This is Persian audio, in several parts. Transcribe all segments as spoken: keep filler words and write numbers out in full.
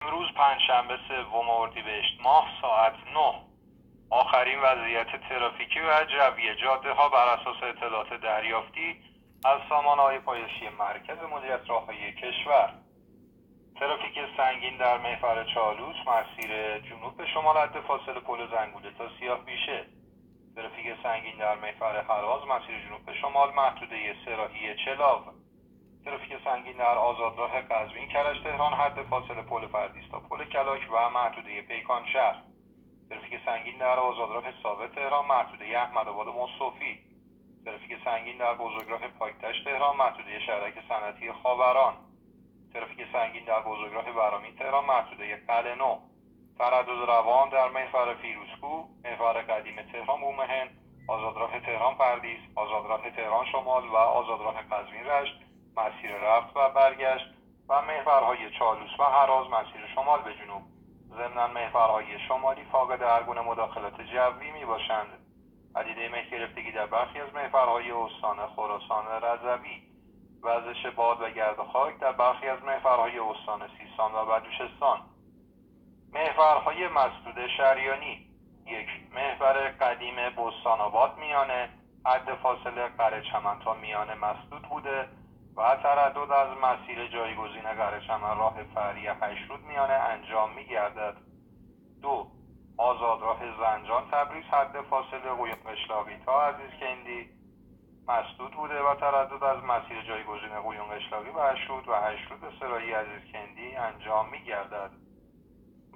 امروز پنجشنبه سوم اردیبهشت ماه ساعت نه آخرین وضعیت ترافیکی و جوی جاده ها بر اساس اطلاعات دریافتی از سامانه‌های پایشی مرکز مدیریت راههای کشور. ترافیک سنگین در محور چالوس مسیر جنوب به شمال حد فاصله پل زنگوله تا سیاه بیشه. ترافیک سنگین در محور هراز مسیر جنوب به شمال محدوده سراحی چلاو. ترافیک سنگین در آزادراه قزوین کرج تهران حد فاصله پل پردیس تا پل کلاک و محدوده پیکان شهر. ترافیک سنگین در آزادراه ثابت تهران محدوده احمدآباد مصطفی. ترافیک سنگین در بزرگراه پایتشت تهران محدوده شهرک صنعتی خاوران. ترافیک سنگین در بزرگراه ورامین تهران محدوده قلعه نو. تردد روان در محور فیروزکوه، محور قدیم تهران بومهن، آزادراه تهران پردیس، آزادراه تهران شمال و آزادراه قزوین رشت مسیر رفت و برگشت و محورهای چالوس و هراز مسیر شمال به جنوب. ضمناً محورهای شمالی فاقد هر گونه مداخلات جوی می باشند. پدیده مه گرفتگی در برخی از محورهای استان خراسان رضوی، وزش باد و گرد خاک در برخی از محورهای استان سیستان و بلوچستان. محورهای مسدود شریانی: یک، محور قدیم بستان آباد میانه حد فاصله قره چمن تا میانه مسدود بوده و تردد از مسیر جایگزین قره چمن راه فرعی هشت‌رود میانه انجام میگردد. دو، آزادراه زنجان تبریز حد فاصله قویان قشلاقی تا عزیزکندی مسدود بوده و تردد از مسیر جایگزین قویان قشلاقی و هشت‌رود و هشت‌رود به سراحی عزیزکندی انجام میگردد.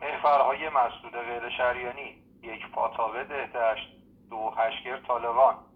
محورهای مسدود غیر شریانی: یک، پاتاوه دهدشت، دو، هشگر طالقان.